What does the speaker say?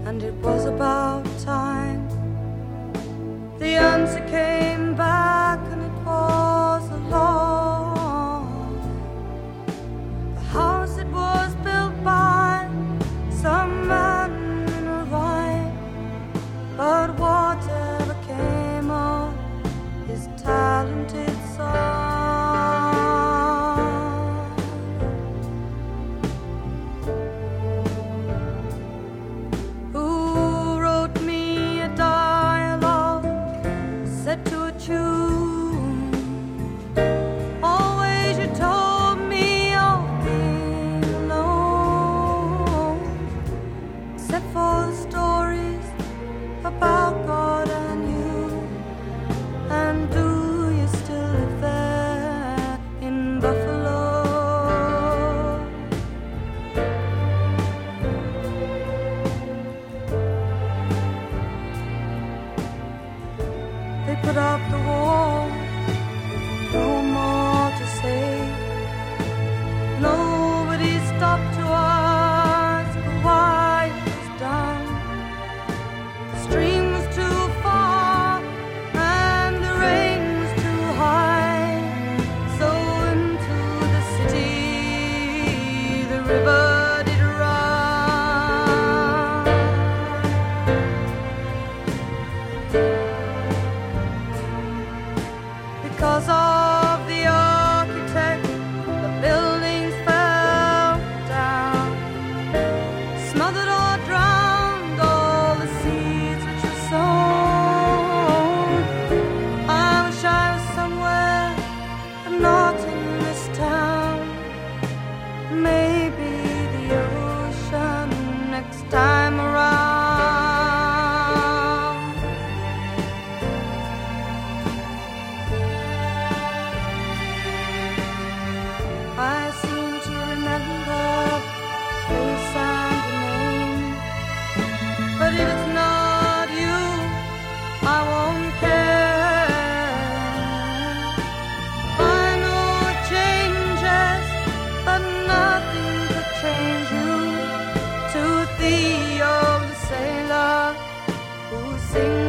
and it was about time. The answer came back, and it was a love. The house, it was built by some man in a rhyme, but whatever came of his talented son. Set to a tune. Always you told me of being alone, except for the stories about God and you. And do you still live there in Buffalo? They put up the wall, no more to say. Nobody stopped to ask why it was done. The stream was too far and the rain was too high. So into the city the river did run. Because of the architect, the buildings fell down, smothered or drowned all the seeds which were sown. I wish I was somewhere, but not in this town. Maybe the ocean next time around. I seem to remember face and the name, but if it's not you, I won't care. I know it changes, but nothing could change you. To Theo the sailor who sings